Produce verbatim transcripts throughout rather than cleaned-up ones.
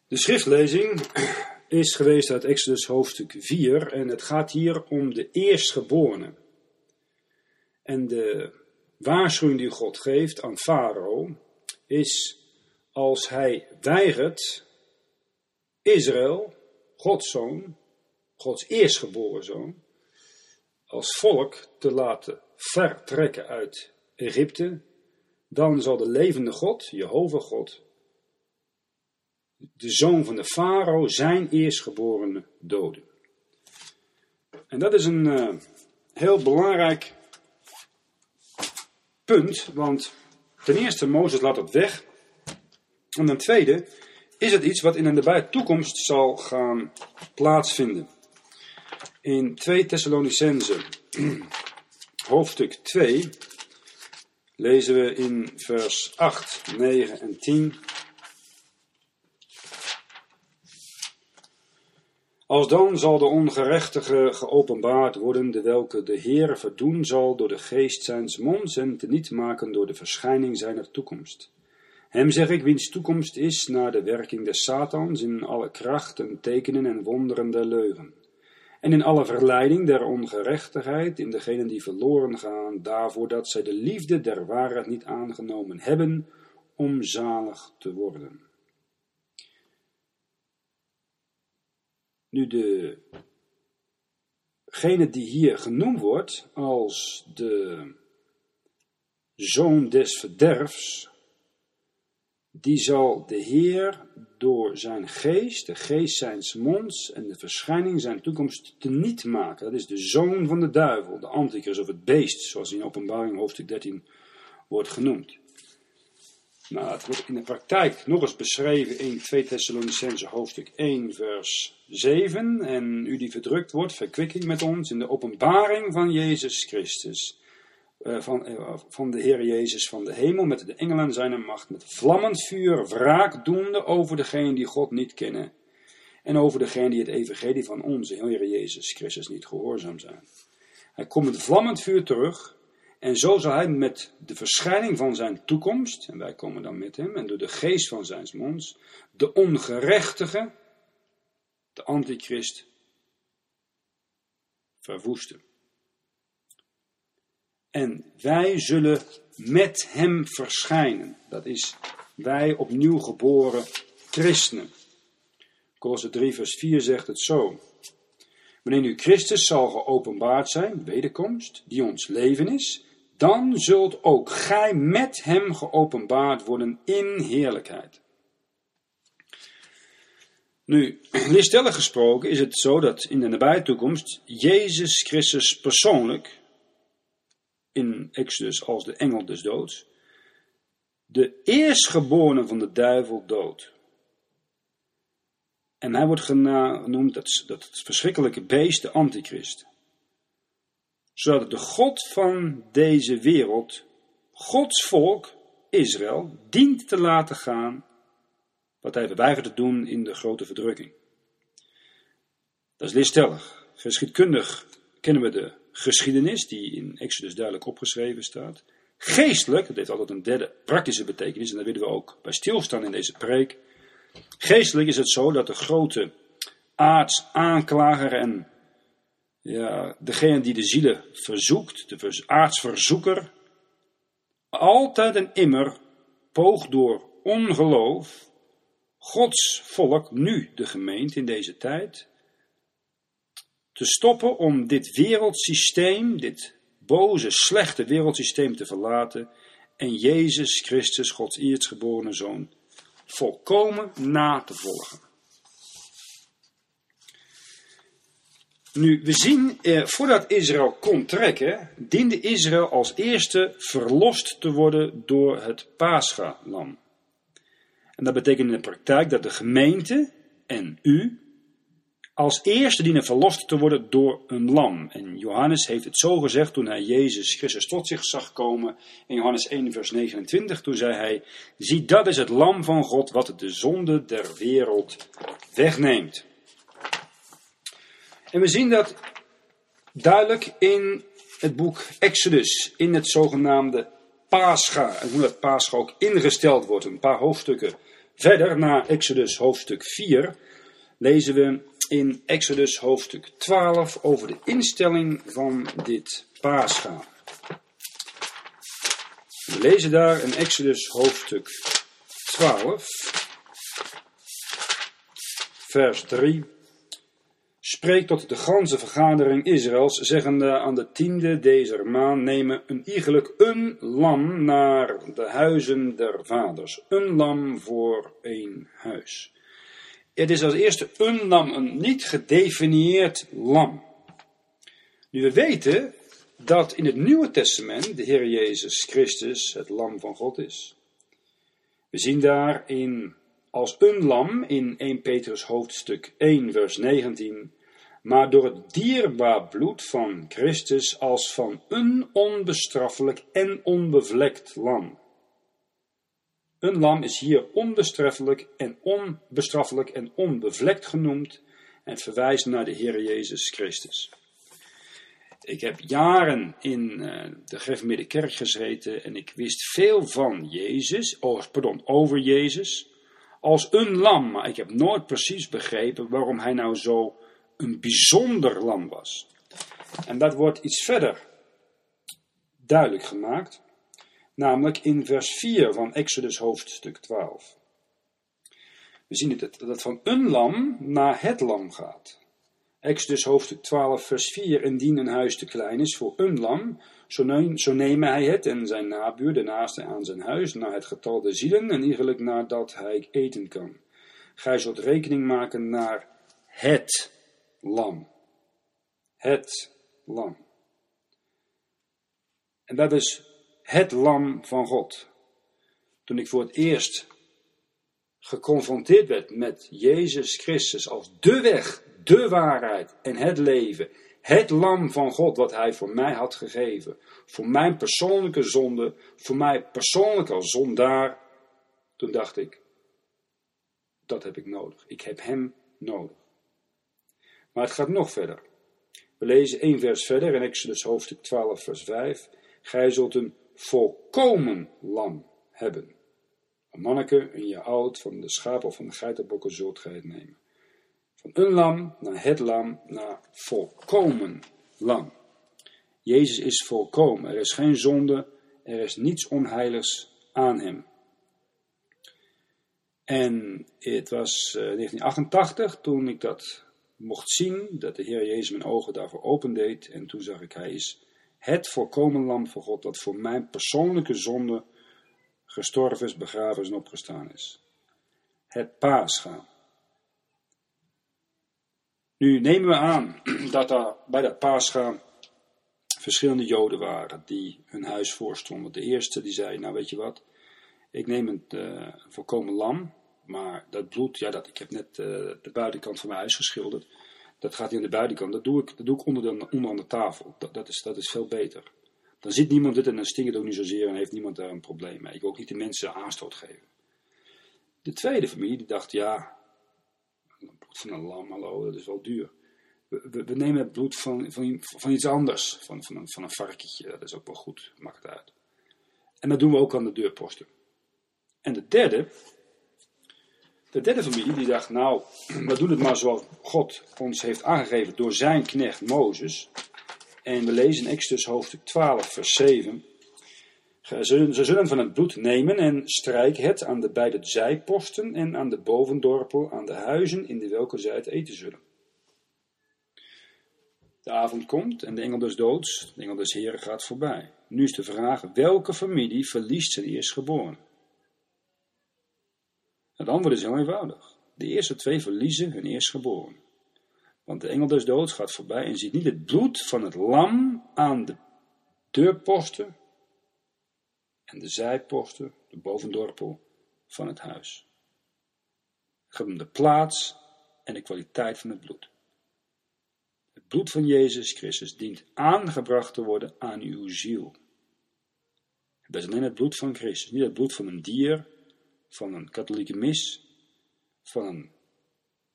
De schriftlezing is geweest uit Exodus hoofdstuk vier en het gaat hier om de eerstgeborene. En de waarschuwing die God geeft aan Farao is: als hij weigert Israël, Gods zoon, Gods eerstgeboren zoon, als volk te laten vertrekken uit Egypte, dan zal de levende God, Jehovah God, de zoon van de farao, zijn eerstgeborene doden. En dat is een uh, heel belangrijk punt, want ten eerste, Mozes laat het weg. En ten tweede is het iets wat in de nabije toekomst zal gaan plaatsvinden. In twee Thessalonicenzen, hoofdstuk twee, lezen we in vers acht, negen en tien. Alsdan zal de ongerechtige geopenbaard worden, de welke de Heere verdoen zal door de geest zijns monds en teniet maken door de verschijning zijner toekomst. Hem zeg ik, wiens toekomst is naar de werking des Satans in alle kracht en tekenen en wonderen der leugen. En in alle verleiding der ongerechtigheid in degenen die verloren gaan, daarvoor dat zij de liefde der waarheid niet aangenomen hebben om zalig te worden. Nu, degene die hier genoemd wordt als de zoon des verderfs, die zal de Heer door zijn geest, de geest zijns monds en de verschijning zijn toekomst teniet maken. Dat is de zoon van de duivel, de antichrist of het beest, zoals in Openbaring hoofdstuk dertien wordt genoemd. Nou, het wordt in de praktijk nog eens beschreven in twee Thessalonicenzen hoofdstuk één vers zeven. En u die verdrukt wordt, verkwikking met ons in de openbaring van Jezus Christus. Uh, van, uh, van de Heer Jezus van de hemel met de engelen zijner macht. Met vlammend vuur wraak doende over degenen die God niet kennen. En over degenen die het evangelie van onze Heer Jezus Christus niet gehoorzaam zijn. Hij komt met vlammend vuur terug. En zo zal hij met de verschijning van zijn toekomst, en wij komen dan met hem, en door de geest van zijn monds, de ongerechtige, de antichrist, verwoesten. En wij zullen met hem verschijnen. Dat is wij opnieuw geboren christenen. Kolosser drie vers vier zegt het zo. Wanneer nu Christus zal geopenbaard zijn, wederkomst, die ons leven is, dan zult ook gij met hem geopenbaard worden in heerlijkheid. Nu, lichtstellig gesproken is het zo dat in de nabije toekomst Jezus Christus persoonlijk, in Exodus als de engel des doods, de eerstgeborene van de duivel doodt. En hij wordt genoemd dat, dat het verschrikkelijke beest, de antichrist. Zodat de God van deze wereld, Gods volk, Israël, dient te laten gaan wat hij weigert te doen in de grote verdrukking. Dat is lichtstellig. Geschiedkundig kennen we de geschiedenis die in Exodus duidelijk opgeschreven staat. Geestelijk, dat heeft altijd een derde praktische betekenis en daar willen we ook bij stilstaan in deze preek. Geestelijk is het zo dat de grote aardsaanklager en ja, degene die de zielen verzoekt, de aardsverzoeker, altijd en immer poogt door ongeloof Gods volk, nu de gemeente in deze tijd, te stoppen om dit wereldsysteem, dit boze, slechte wereldsysteem te verlaten en Jezus Christus, Gods eerstgeborene zoon, volkomen na te volgen. Nu, we zien, eh, voordat Israël kon trekken, diende Israël als eerste verlost te worden door het Pascha-lam. En dat betekent in de praktijk dat de gemeente en u als eerste dienen verlost te worden door een lam. En Johannes heeft het zo gezegd toen hij Jezus Christus tot zich zag komen. In Johannes één vers negenentwintig, toen zei hij: zie, dat is het lam van God wat de zonde der wereld wegneemt. En we zien dat duidelijk in het boek Exodus, in het zogenaamde Pascha. En hoe dat Pascha ook ingesteld wordt, een paar hoofdstukken Verder, na Exodus hoofdstuk vier, lezen we in Exodus hoofdstuk twaalf over de instelling van dit Pascha. We lezen daar in Exodus hoofdstuk twaalf, vers drie. Spreek tot de ganse vergadering Israëls, zeggende aan de tiende deze maand nemen een iegelijk een lam naar de huizen der vaders. Een lam voor één huis. Het is als eerste een lam, een niet gedefinieerd lam. Nu we weten dat in het Nieuwe Testament de Heer Jezus Christus het lam van God is. We zien daarin als een lam in eerste Petrus hoofdstuk één vers negentien, maar door het dierbaar bloed van Christus als van een onbestraffelijk en onbevlekt lam. Een lam is hier onbestraffelijk en onbestraffelijk en onbevlekt genoemd en verwijst naar de Heer Jezus Christus. Ik heb jaren in uh, de gereformeerde kerk gezeten en ik wist veel van Jezus, oh, pardon, over Jezus, als een lam, maar ik heb nooit precies begrepen waarom hij nou zo een bijzonder lam was. En dat wordt iets verder duidelijk gemaakt, namelijk in vers vier van Exodus hoofdstuk twaalf. We zien dat het van een lam naar het lam gaat. Exodus hoofdstuk twaalf vers vier, indien een huis te klein is voor een lam, zo, neem, zo nemen hij het en zijn nabuur, de naaste aan zijn huis, naar het getal der zielen en iegelijk nadat hij eten kan. Gij zult rekening maken naar het lam. Het lam. En dat is het lam van God. Toen ik voor het eerst geconfronteerd werd met Jezus Christus als de weg, de waarheid en het leven, het lam van God wat hij voor mij had gegeven, voor mijn persoonlijke zonde, voor mij persoonlijk als zondaar, toen dacht ik, dat heb ik nodig. Ik heb hem nodig. Maar het gaat nog verder. We lezen één vers verder in Exodus hoofdstuk twaalf vers vijf. Gij zult een volkomen lam hebben. Een manneke, een jaar oud, van de schapen of van de geitenbokken zult gij het nemen. Van een lam naar het lam naar volkomen lam. Jezus is volkomen. Er is geen zonde, er is niets onheiligs aan hem. En het was uh, negentien achtentachtig toen ik dat mocht zien, dat de Heer Jezus mijn ogen daarvoor opendeed. En toen zag ik, hij is het volkomen lam van God, dat voor mijn persoonlijke zonde gestorven is, begraven is en opgestaan is. Het Pascha. Nu nemen we aan dat er bij dat Pascha verschillende Joden waren die hun huis voorstonden. De eerste die zei, nou weet je wat, ik neem een uh, volkomen lam, maar dat bloed, ja, dat, ik heb net uh, de buitenkant van mijn huis geschilderd. Dat gaat niet aan de buitenkant, dat doe ik, dat doe ik onder, de, onder aan de tafel. Dat, dat, is, dat is veel beter. Dan ziet niemand dit en dan stinkt het ook niet zozeer en heeft niemand daar een probleem mee. Ik wil ook niet de mensen aanstoot geven. De tweede familie die dacht, ja, het bloed van een lam, hallo, dat is wel duur. We, we, we nemen het bloed van, van, van iets anders, van, van, een, van een varkentje, dat is ook wel goed, maakt het uit. En dat doen we ook aan de deurposten. En de derde, de derde familie die dacht, nou, we doen het maar zoals God ons heeft aangegeven door zijn knecht Mozes. En we lezen in Exodus hoofdstuk twaalf vers zeven. Ze zullen van het bloed nemen en strijken het aan de beide zijposten en aan de bovendorpel aan de huizen in de welke zij het eten zullen. De avond komt en de engel des doods, de engel des Heren gaat voorbij. Nu is de vraag, welke familie verliest zijn eerstgeboren? Het antwoord is heel eenvoudig. De eerste twee verliezen hun eerstgeboren. Want de engel des doods gaat voorbij en ziet niet het bloed van het lam aan de deurposten en de zijposten, de bovendorpel van het huis. Het gaat om de plaats en de kwaliteit van het bloed. Het bloed van Jezus Christus dient aangebracht te worden aan uw ziel. Dat is alleen het bloed van Christus, niet het bloed van een dier, van een katholieke mis, van een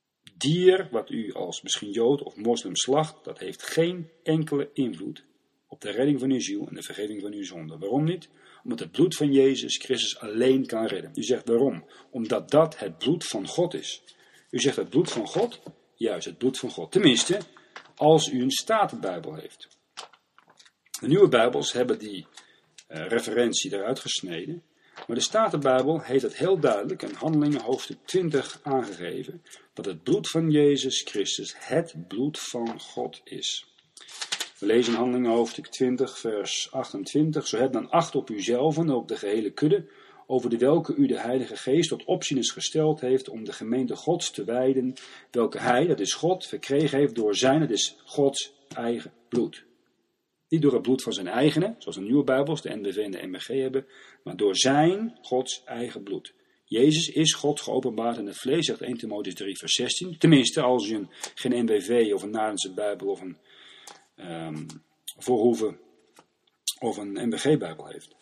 dier wat u als misschien Jood of moslim slacht. Dat heeft geen enkele invloed op de redding van uw ziel en de vergeving van uw zonde. Waarom niet? Omdat het bloed van Jezus Christus alleen kan redden. U zegt waarom? Omdat dat het bloed van God is. U zegt het bloed van God? Juist, het bloed van God. Tenminste, als u een Statenbijbel heeft. De nieuwe Bijbels hebben die uh, referentie eruit gesneden. Maar de Statenbijbel heeft het heel duidelijk in Handelingen hoofdstuk twintig aangegeven. Dat het bloed van Jezus Christus het bloed van God is. We lezen in Handelingen hoofdstuk twintig vers achtentwintig. Zo heb dan acht op uzelf en op de gehele kudde, over de welke u de Heilige Geest tot opzieners gesteld heeft om de gemeente Gods te wijden, welke hij, dat is God, verkregen heeft door zijn, dat is Gods eigen bloed. Niet door het bloed van zijn eigene, zoals de nieuwe Bijbels, de N B V en de M B G hebben, maar door zijn, Gods eigen bloed. Jezus is God geopenbaard in het vlees, zegt eerste Timotheüs drie vers zestien. Tenminste, als u een, geen N B V of een Naardense Bijbel of een um, Voorhoeven of een N B G-Bijbel heeft.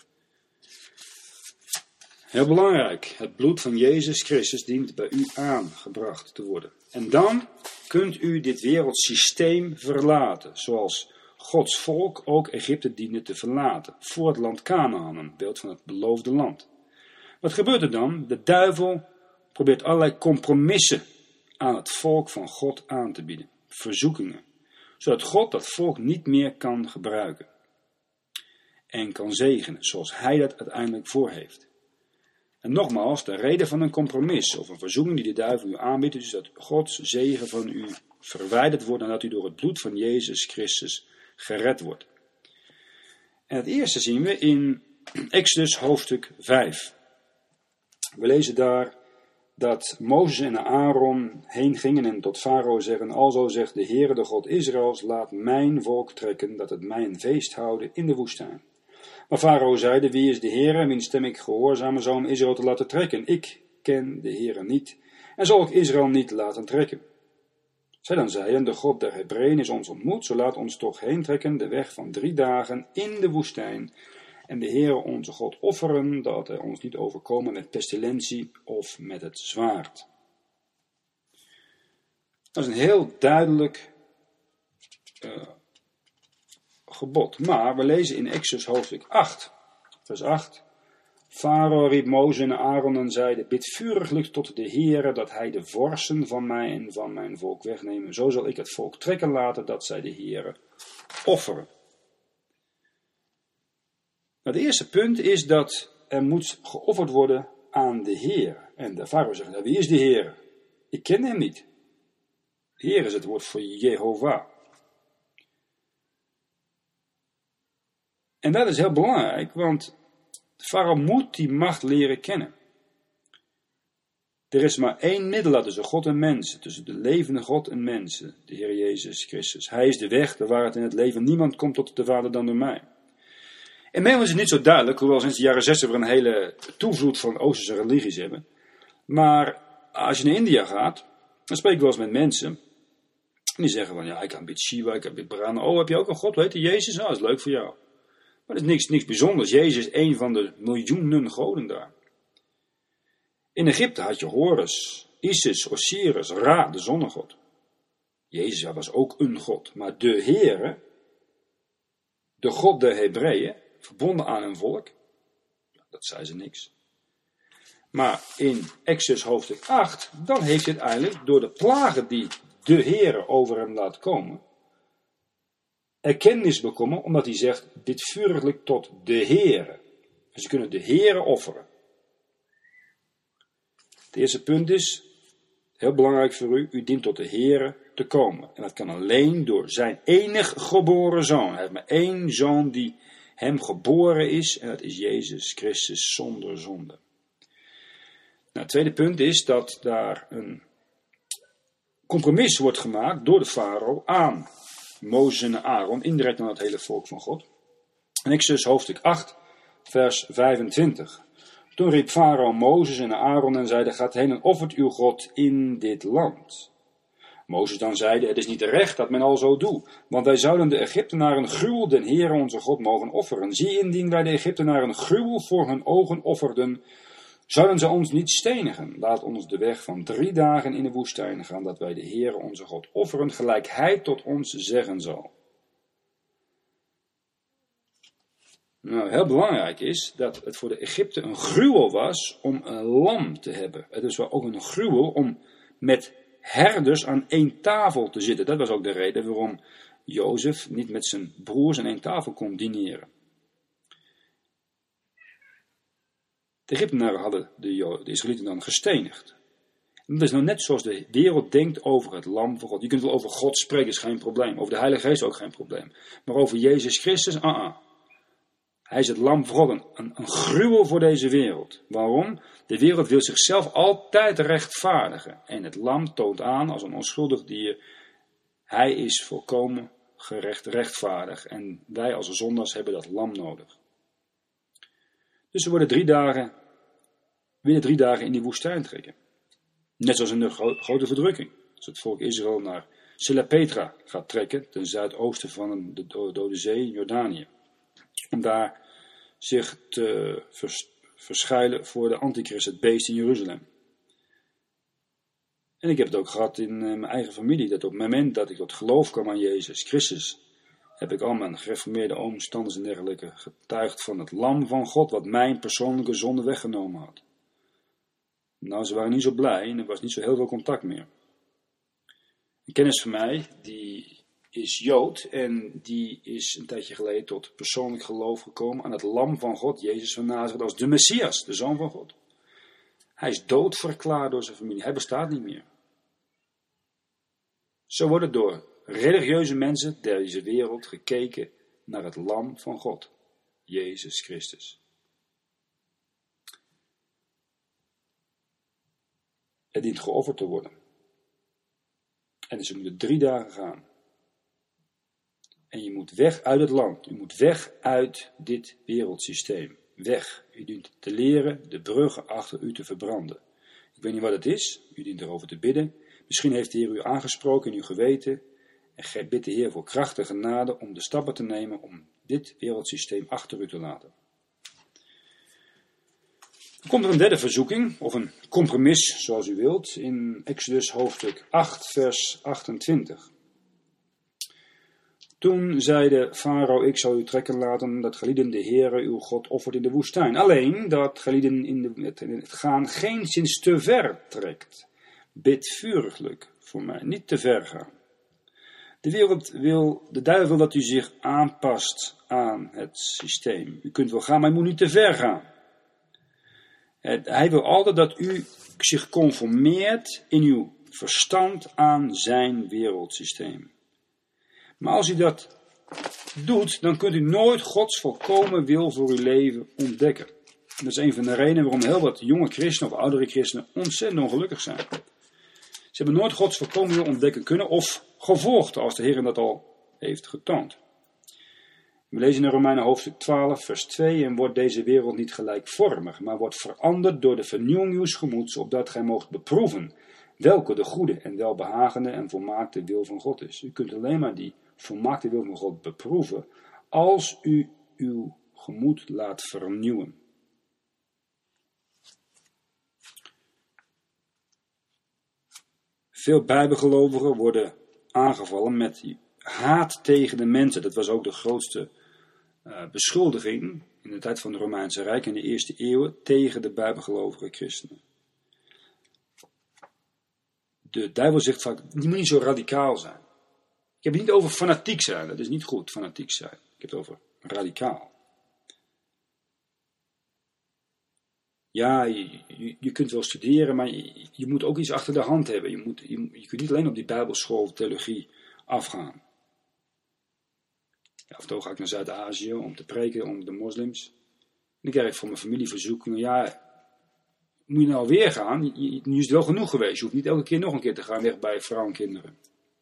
Heel belangrijk, het bloed van Jezus Christus dient bij u aangebracht te worden. En dan kunt u dit wereldsysteem verlaten, zoals Gods volk ook Egypte diende te verlaten, voor het land Kanaan, een beeld van het beloofde land. Wat gebeurt er dan? De duivel probeert allerlei compromissen aan het volk van God aan te bieden, verzoekingen, zodat God dat volk niet meer kan gebruiken en kan zegenen, zoals hij dat uiteindelijk voor heeft. En nogmaals, de reden van een compromis of een verzoeking die de duivel u aanbiedt, is dat Gods zegen van u verwijderd wordt en dat u door het bloed van Jezus Christus gered wordt. En het eerste zien we in Exodus hoofdstuk vijf. We lezen daar dat Mozes en Aaron heen gingen en tot Farao zeggen: alzo zegt de Heere, de God Israëls, laat mijn volk trekken, dat het mij een feest houden in de woestijn. Maar Farao zeide: wie is de Heere, wiens stem ik gehoorzamen zou om Israël te laten trekken? Ik ken de Heere niet en zal ik Israël niet laten trekken. Zij dan zeiden: de God der Hebreeën is ons ontmoet, zo laat ons toch heen trekken de weg van drie dagen in de woestijn. En de Heere onze God offeren, dat hij ons niet overkomen met pestilentie of met het zwaard. Dat is een heel duidelijk uh, gebod. Maar we lezen in Exodus hoofdstuk acht, vers acht. Farao riep Mozes en Aaron en zeide: bid vuriglijk tot de Heere, dat hij de vorsten van mij en van mijn volk wegnemen. Zo zal ik het volk trekken laten, dat zij de Heere offeren. Nou, het eerste punt is dat er moet geofferd worden aan de Heer. En de farao zegt: nou, wie is de Heer? Ik ken hem niet. Heer is het woord voor Jehovah. En dat is heel belangrijk, want de farao moet die macht leren kennen. Er is maar één middelaar tussen God en mensen, tussen de levende God en mensen, de Heer Jezus Christus. Hij is de weg, de waarheid en het leven. Niemand komt tot de Vader dan door mij. Inmiddels is het niet zo duidelijk, hoewel sinds de jaren zestig we een hele toevloed van Oosterse religies hebben. Maar als je naar India gaat, dan spreek ik wel eens met mensen. En die zeggen van: ja, ik aanbid Shiva, ik aanbid Brahma. Oh, heb je ook een God, weet je, Jezus? Nou, dat is leuk voor jou. Maar dat is niks, niks bijzonders. Jezus is een van de miljoenen goden daar. In Egypte had je Horus, Isis, Osiris, Ra, de zonnegod. Jezus was ook een god. Maar de Heere, de God der Hebreeën, verbonden aan een volk, dat zei ze niks. Maar in Exodus hoofdstuk acht, dan heeft hij uiteindelijk door de plagen die de Heere over hem laat komen, erkennis bekomen, omdat hij zegt: bid vuriglijk tot de Heere. En ze kunnen de Heere offeren. Het eerste punt is, heel belangrijk voor u, u dient tot de Heere te komen. En dat kan alleen door zijn enig geboren zoon. Hij heeft maar één zoon die hem geboren is, en dat is Jezus Christus zonder zonde. Nou, het tweede punt is dat daar een compromis wordt gemaakt door de farao aan Mozes en Aaron, indirect aan het hele volk van God. En Exodus hoofdstuk acht, vers vijfentwintig. Toen riep farao Mozes en Aaron en zeide: gaat heen en offert uw God in dit land. Mozes dan zeide: het is niet recht dat men al zo doet, want wij zouden de Egyptenaren gruwel den Heere onze God mogen offeren. Zie, indien wij de Egyptenaren gruwel voor hun ogen offerden, zouden ze ons niet stenigen. Laat ons de weg van drie dagen in de woestijn gaan, dat wij de Heere onze God offeren, gelijk hij tot ons zeggen zal. Nou, heel belangrijk is dat het voor de Egypten een gruwel was om een lam te hebben. Het is wel ook een gruwel om met herders aan één tafel te zitten. Dat was ook de reden waarom Jozef niet met zijn broers aan één tafel kon dineren. De Egyptenaren hadden de, Jo- de Israëlieten dan gestenigd. En dat is nou net zoals de wereld denkt over het lam van God. Je kunt wel over God spreken, is geen probleem. Over de Heilige Geest ook geen probleem. Maar over Jezus Christus, ah uh-uh. Hij is het lam van God, een, een, een gruwel voor deze wereld. Waarom? De wereld wil zichzelf altijd rechtvaardigen. En het lam toont aan als een onschuldig dier. Hij is volkomen gerecht, rechtvaardig. En wij als zondaars hebben dat lam nodig. Dus we worden drie dagen, weer drie dagen in die woestijn trekken. Net zoals in de gro- grote verdrukking. Als het volk Israël naar Silla Petra gaat trekken, ten zuidoosten van de Dode Zee in Jordanië. Om daar zich te vers- verschuilen voor de antichrist, het beest in Jeruzalem. En ik heb het ook gehad in uh, mijn eigen familie, dat op het moment dat ik tot geloof kwam aan Jezus Christus, heb ik al mijn gereformeerde ooms, tantes en dergelijke getuigd van het lam van God, wat mijn persoonlijke zonde weggenomen had. Nou, ze waren niet zo blij en er was niet zo heel veel contact meer. Een kennis van mij, die is Jood en die is een tijdje geleden tot persoonlijk geloof gekomen aan het lam van God, Jezus van Nazareth, als de Messias, de Zoon van God. Hij is doodverklaard door zijn familie, hij bestaat niet meer. Zo wordt het door religieuze mensen deze wereld gekeken naar het lam van God, Jezus Christus. Het dient geofferd te worden. En dus we moeten drie dagen gaan. En je moet weg uit het land. U moet weg uit dit wereldsysteem. Weg. U dient te leren de bruggen achter u te verbranden. Ik weet niet wat het is. U dient erover te bidden. Misschien heeft de Heer u aangesproken in uw geweten. En bid de Heer voor krachtige genade om de stappen te nemen om dit wereldsysteem achter u te laten. Dan komt er een derde verzoeking, of een compromis, zoals u wilt, in Exodus hoofdstuk acht, vers achtentwintig. Toen zeide Farao, ik zal u trekken laten dat gelieden de Heere uw God offert in de woestijn. Alleen dat gelieden in, de, in het gaan geenszins te ver trekt. Bid vuriglijk voor mij, niet te ver gaan. De wereld wil, de duivel wil dat u zich aanpast aan het systeem. U kunt wel gaan, maar u moet niet te ver gaan. Hij wil altijd dat u zich conformeert in uw verstand aan zijn wereldsysteem. Maar als u dat doet, dan kunt u nooit Gods volkomen wil voor uw leven ontdekken. Dat is een van de redenen waarom heel wat jonge christenen of oudere christenen ontzettend ongelukkig zijn. Ze hebben nooit Gods volkomen wil ontdekken kunnen of gevolgd, als de Heer dat al heeft getoond. We lezen in Romeinen hoofdstuk twaalf, vers twee, en wordt deze wereld niet gelijkvormig, maar wordt veranderd door de vernieuwing uws gemoeds, opdat gij moogt beproeven welke de goede en welbehagende en volmaakte wil van God is. U kunt alleen maar die volmaakte wil van God beproeven als u uw gemoed laat vernieuwen. Veel bijbelgelovigen worden aangevallen met haat tegen de mensen. Dat was ook de grootste uh, beschuldiging in de tijd van het Romeinse Rijk in de eerste eeuwen tegen de bijbelgelovige christenen. De duivel zegt vaak, je moet niet zo radicaal zijn. Ik heb het niet over fanatiek zijn, dat is niet goed, fanatiek zijn. Ik heb het over radicaal. Ja, je, je, je kunt wel studeren, maar je, je moet ook iets achter de hand hebben. Je, moet, je, je kunt niet alleen op die bijbelschool of theologie afgaan. Ja, af en toe ga ik naar Zuid-Azië om te preken onder de moslims. En dan krijg ik van mijn familie verzoekingen. Ja, moet je nou weer gaan? Je, nu is het wel genoeg geweest. Je hoeft niet elke keer nog een keer te gaan weg bij vrouwen en kinderen.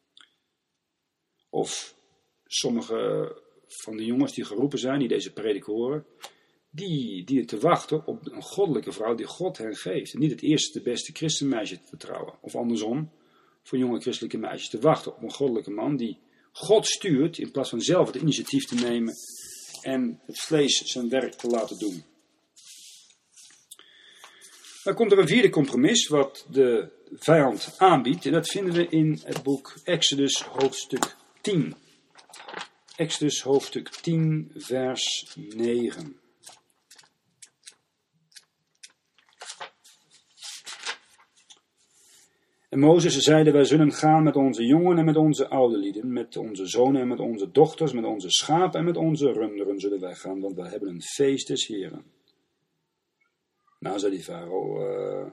Of sommige van de jongens die geroepen zijn, die deze predik horen, die, die te wachten op een goddelijke vrouw die God hen geeft. En niet het eerste, de beste christenmeisje te trouwen. Of andersom, voor jonge christelijke meisjes te wachten op een goddelijke man die God stuurt, in plaats van zelf het initiatief te nemen en het vlees zijn werk te laten doen. Dan komt er een vierde compromis wat de vijand aanbiedt. En dat vinden we in het boek Exodus hoofdstuk tien. Exodus hoofdstuk tien, vers negen. En Mozes zeide, wij zullen gaan met onze jongen en met onze oude lieden, met onze zonen en met onze dochters, met onze schapen en met onze runderen zullen wij gaan, want wij hebben een feest des Heren. Nou, zei die farao, uh...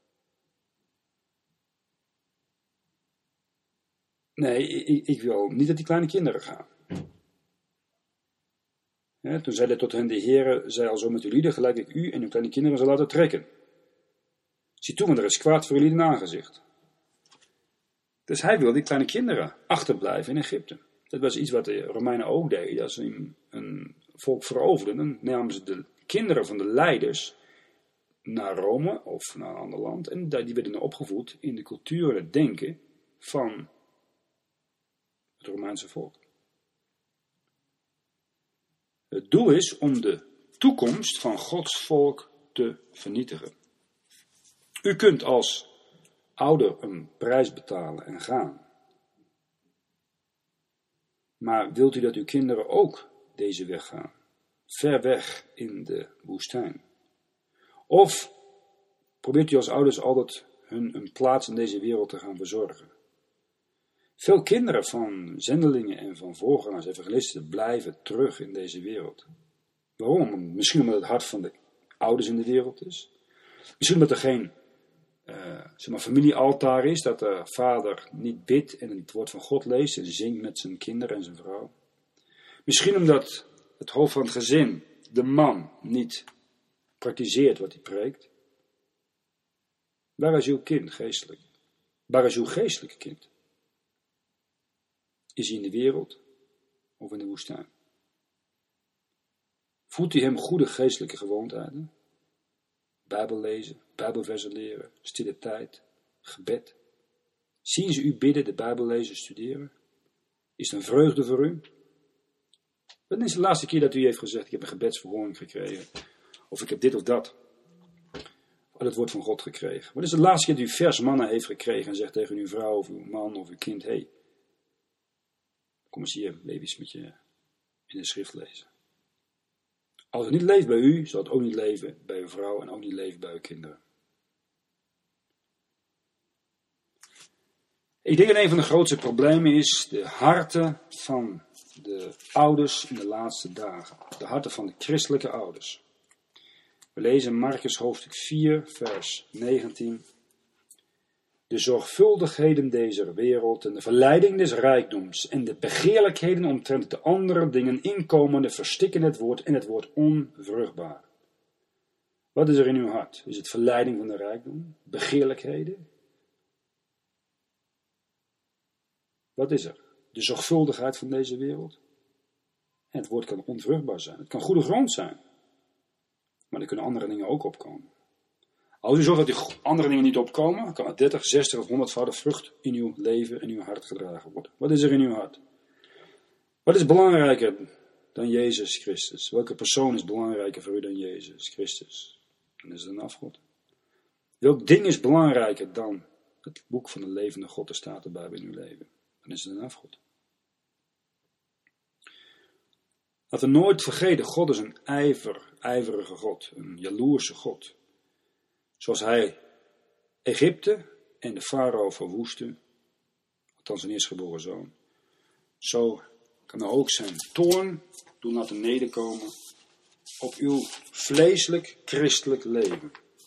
nee, ik, ik wil niet dat die kleine kinderen gaan. Ja, toen zei hij tot hen, de Heere, zij al zo met uw lieden, gelijk ik u en uw kleine kinderen zal laten trekken. Zie toe, want er is kwaad voor jullie in aangezicht. Dus hij wilde die kleine kinderen achterblijven in Egypte. Dat was iets wat de Romeinen ook deden. Als ze een, een volk veroverden, dan namen ze de kinderen van de leiders naar Rome of naar een ander land. En die werden opgevoed in de cultuur en het denken van het Romeinse volk. Het doel is om de toekomst van Gods volk te vernietigen. U kunt als ouder een prijs betalen en gaan. Maar wilt u dat uw kinderen ook deze weg gaan? Ver weg in de woestijn. Of probeert u als ouders altijd hun een plaats in deze wereld te gaan verzorgen? Veel kinderen van zendelingen en van voorgangers, evangelisten, blijven terug in deze wereld. Waarom? Misschien omdat het hart van de ouders in de wereld is. Misschien omdat er geen uh, zeg maar, familiealtaar is, dat de vader niet bidt en het woord van God leest en zingt met zijn kinderen en zijn vrouw. Misschien omdat het hoofd van het gezin, de man, niet praktiseert wat hij preekt. Waar is uw kind geestelijk? Waar is uw geestelijke kind? Is hij in de wereld of in de woestijn? Voelt u hem goede geestelijke gewoonten? Bijbel lezen, Bijbelversen leren, stille tijd, gebed. Zien ze u bidden, de Bijbel lezen, studeren? Is het een vreugde voor u? Wanneer is de laatste keer dat u heeft gezegd, ik heb een gebedsverhoring gekregen? Of ik heb dit of dat. Of het woord van God gekregen. Wanneer is de laatste keer dat u vers mannen heeft gekregen en zegt tegen uw vrouw of uw man of uw kind, hé, hey, kom eens hier, even met je in de schrift lezen. Als het niet leeft bij u, zal het ook niet leven bij uw vrouw en ook niet leven bij uw kinderen. Ik denk dat een van de grootste problemen is de harten van de ouders in de laatste dagen. De harten van de christelijke ouders. We lezen Markus hoofdstuk vier, vers negentien. De zorgvuldigheden deze wereld en de verleiding des rijkdoms en de begeerlijkheden omtrent de andere dingen inkomende verstikken het woord en het wordt onvruchtbaar. Wat is er in uw hart? Is het verleiding van de rijkdom? Begeerlijkheden? Wat is er? De zorgvuldigheid van deze wereld? En het woord kan onvruchtbaar zijn. Het kan goede grond zijn. Maar er kunnen andere dingen ook opkomen. Als u zorgt dat die andere dingen niet opkomen, kan het dertig, zestig of honderdvoudig vrucht in uw leven en uw hart gedragen worden. Wat is er in uw hart? Wat is belangrijker dan Jezus Christus? Welke persoon is belangrijker voor u dan Jezus Christus? En is het een afgod? Welk ding is belangrijker dan het boek van de levende God, er staat erbij in uw leven? Dan is het een afgod. Laten we nooit vergeten, God is een ijver, ijverige God, een jaloerse God. Zoals hij Egypte en de farao verwoestte, althans zijn eerstgeboren zoon, zo kan hij ook zijn toorn doen laten nederkomen op uw vleeselijk christelijk leven.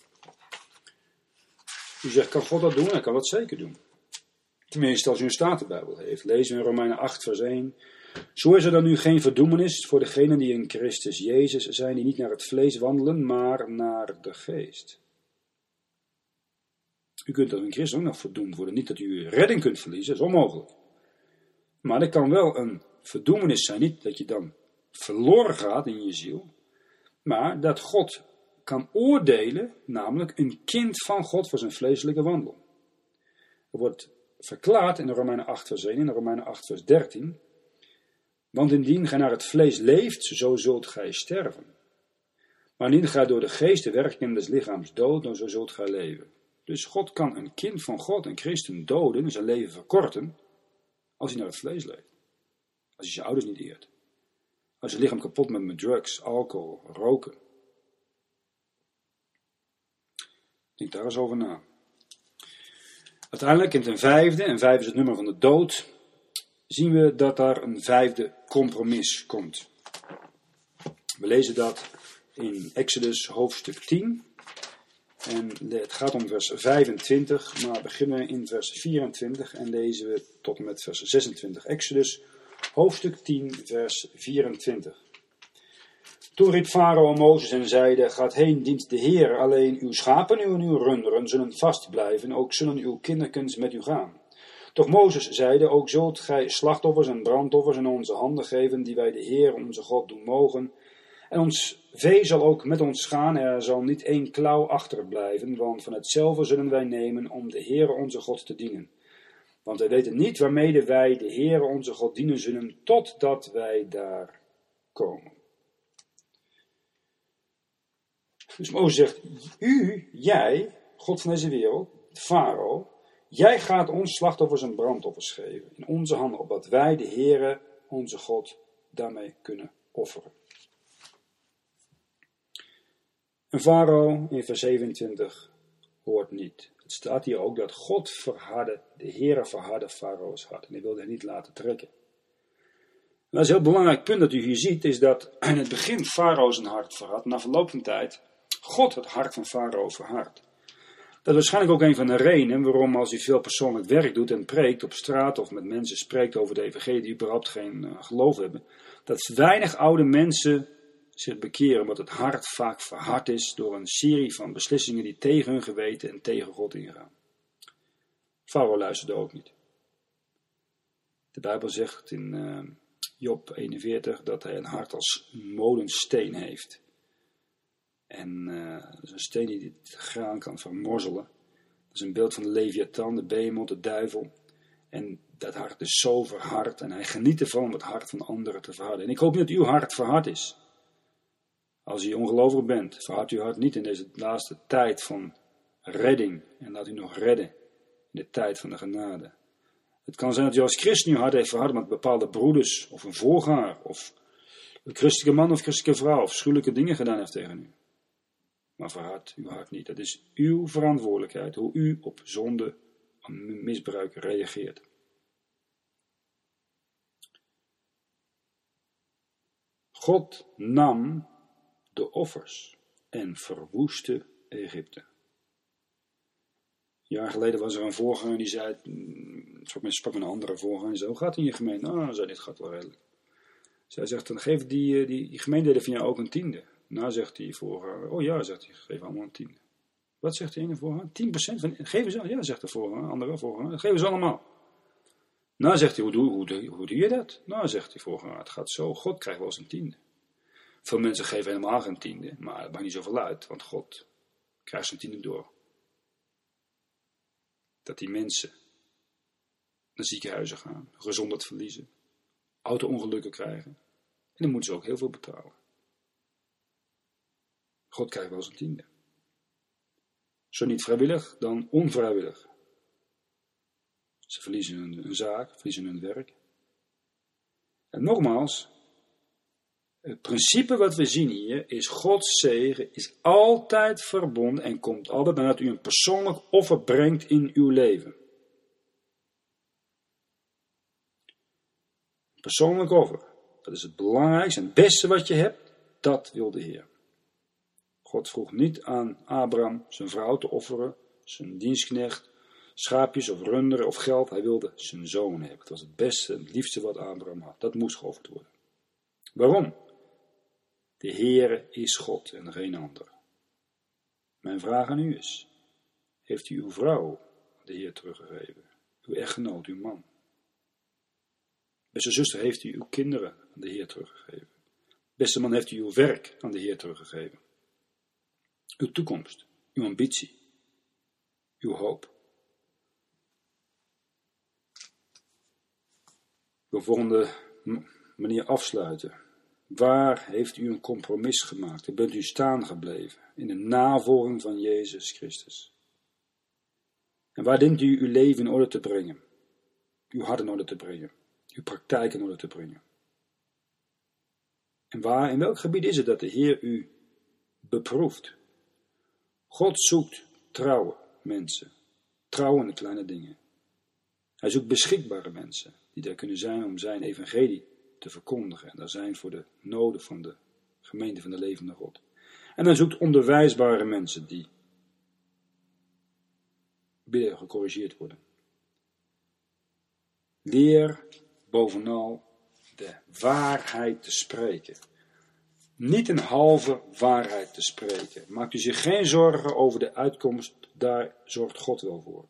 U zegt, kan God dat doen? Hij kan dat zeker doen. Tenminste, als u een Statenbijbel heeft. Lezen we in Romeinen acht, vers één. Zo is er dan nu geen verdoemenis voor degenen die in Christus Jezus zijn, die niet naar het vlees wandelen, maar naar de geest. U kunt als een christen ook nog verdoemd worden. Niet dat u uw redding kunt verliezen, dat is onmogelijk. Maar er kan wel een verdoemenis zijn. Niet dat je dan verloren gaat in je ziel. Maar dat God kan oordelen, namelijk een kind van God voor zijn vleeselijke wandel. Er wordt verklaard in de Romeinen acht vers één en de Romeinen acht vers dertien. Want indien gij naar het vlees leeft, zo zult gij sterven. Maar indien gij door de geest de werking des lichaams doodt, dan zo zult gij leven. Dus God kan een kind van God, een christen, doden, zijn leven verkorten, als hij naar het vlees leeft. Als je je ouders niet eert. Als je lichaam kapot maakt met drugs, alcohol, roken. Denk daar eens over na. Uiteindelijk in ten vijfde, en vijf is het nummer van de dood, zien we dat daar een vijfde compromis komt. We lezen dat in Exodus hoofdstuk tien. En het gaat om vers vijfentwintig, maar beginnen we in vers vierentwintig en lezen we tot en met vers zesentwintig. Exodus hoofdstuk tien, vers vierentwintig. Toen riep Farao Mozes en zeide, gaat heen, dient de Heer, alleen uw schapen en uw runderen zullen vastblijven, ook zullen uw kinderkens met u gaan. Toch Mozes zeide, ook zult gij slachtoffers en brandoffers in onze handen geven, die wij de Heer onze God doen mogen. En ons vee zal ook met ons gaan, er zal niet één klauw achterblijven, want van hetzelfde zullen wij nemen om de Heer onze God te dienen. Want wij weten niet waarmede wij de Heer onze God dienen zullen, totdat wij daar komen. Dus Mozes zegt, u, jij, God van deze wereld, Farao, jij gaat ons slachtoffers en brandoffers geven in onze handen, opdat wij de Heere, onze God, daarmee kunnen offeren. En Farao in vers zevenentwintig hoort niet. Het staat hier ook dat God verhardde, de Heere verhardde Farao's hart. En hij wilde hem niet laten trekken. En dat is een heel belangrijk punt dat u hier ziet, is dat in het begin Farao zijn hart verhardt. Na verloop van tijd God het hart van Farao verhardt. Dat is waarschijnlijk ook een van de redenen waarom als u veel persoonlijk werk doet en preekt op straat of met mensen spreekt over de evangelie die überhaupt geen uh, geloof hebben, dat weinig oude mensen zich bekeren, omdat het hart vaak verhard is door een serie van beslissingen die tegen hun geweten en tegen God ingaan. Farao luisterde ook niet. De Bijbel zegt in uh, Job eenenveertig dat hij een hart als molensteen heeft. En uh, dat is een steen die het graan kan vermorzelen. Dat is een beeld van de Leviathan, de behemoth, de duivel. En dat hart is zo verhard en hij geniet ervan om het hart van anderen te verharden. En ik hoop niet dat uw hart verhard is. Als u ongelovig bent, verhard uw hart niet in deze laatste tijd van redding. En laat u nog redden in de tijd van de genade. Het kan zijn dat u als christen uw hart heeft verhard met bepaalde broeders of een voorganger. Of een christelijke man of christelijke vrouw of schuwelijke dingen gedaan heeft tegen u. Maar verhard uw hart niet. Dat is uw verantwoordelijkheid hoe u op zonde en misbruik reageert. God nam de offers en verwoestte Egypte. Een jaar geleden was er een voorganger die zei, ik sprak met een andere voorganger, die zei, hoe gaat het in je gemeente? Nou, zei dit gaat wel redelijk. Zij zegt, dan geeft die, die, die gemeenteleden van jou ook een tiende. Nou, zegt die voorganger, oh ja, zegt hij, geef allemaal een tiende. Wat zegt de ene voorganger? tien procent van, geven ze, ja, zegt de voorganger, andere voorganger, geven ze allemaal. Nou, zegt hij, hoe doe, hoe, doe, hoe doe je dat? Nou, zegt die voorganger, het gaat zo, God krijgt wel eens een tiende. Veel mensen geven helemaal geen tiende, maar dat maakt niet zoveel uit, want God krijgt zijn tiende door. Dat die mensen naar ziekenhuizen gaan, gezondheid verliezen, auto-ongelukken krijgen. En dan moeten ze ook heel veel betalen. God krijgt wel zijn tiende. Zo niet vrijwillig, dan onvrijwillig. Ze verliezen hun, hun zaak, verliezen hun werk. En nogmaals, het principe wat we zien hier is Gods zegen is altijd verbonden en komt altijd nadat u een persoonlijk offer brengt in uw leven. Een persoonlijk offer, dat is het belangrijkste en het beste wat je hebt, dat wil de Heer. God vroeg niet aan Abraham zijn vrouw te offeren, zijn dienstknecht, schaapjes of runderen of geld. Hij wilde zijn zoon hebben. Het was het beste en het liefste wat Abraham had. Dat moest geofferd worden. Waarom? De Heere is God en geen ander. Mijn vraag aan u is, heeft u uw vrouw aan de Heer teruggegeven? Uw echtgenoot, uw man? Beste zuster, heeft u uw kinderen aan de Heer teruggegeven? Beste man, heeft u uw werk aan de Heer teruggegeven? Uw toekomst, uw ambitie, uw hoop. Ik wil volgende manier afsluiten. Waar heeft u een compromis gemaakt? Waar bent u staan gebleven in de navolging van Jezus Christus? En waar denkt u uw leven in orde te brengen? Uw hart in orde te brengen? Uw praktijk in orde te brengen? En waar, in welk gebied is het dat de Heer u beproeft? God zoekt trouwe mensen, trouw in de kleine dingen. Hij zoekt beschikbare mensen, die daar kunnen zijn om zijn evangelie te verkondigen. En daar zijn voor de noden van de gemeente van de levende God. En hij zoekt onderwijsbare mensen die willen gecorrigeerd worden. Leer bovenal de waarheid te spreken. Niet een halve waarheid te spreken. Maakt u zich geen zorgen over de uitkomst, daar zorgt God wel voor.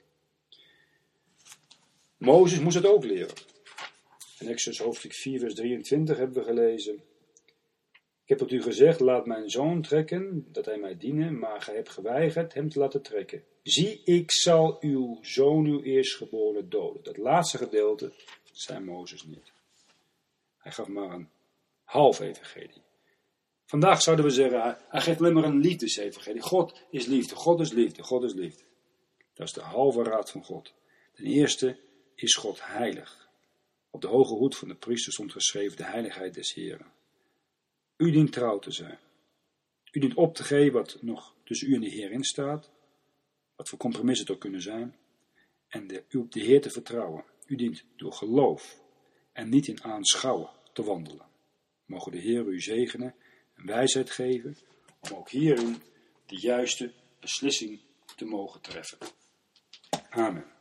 Mozes moest het ook leren. In Exodus hoofdstuk vier vers drieëntwintig hebben we gelezen. Ik heb tot u gezegd, laat mijn zoon trekken, dat hij mij diene, maar gij hebt geweigerd hem te laten trekken. Zie, ik zal uw zoon, uw eerstgeborene, doden. Dat laatste gedeelte zei Mozes niet. Hij gaf maar een half evangelie. Vandaag zouden we zeggen, hij geeft alleen maar een liefdesevangelie. God is liefde, God is liefde, God is liefde. Dat is de halve raad van God. Ten eerste is God heilig. Op de hoge hoed van de priester stond geschreven de heiligheid des Heren. U dient trouw te zijn. U dient op te geven wat nog tussen u en de Heer in staat. Wat voor compromissen het ook kunnen zijn. En de, u op de Heer te vertrouwen. U dient door geloof en niet in aanschouwen te wandelen. Mogen de Heer u zegenen en wijsheid geven om ook hierin de juiste beslissing te mogen treffen. Amen.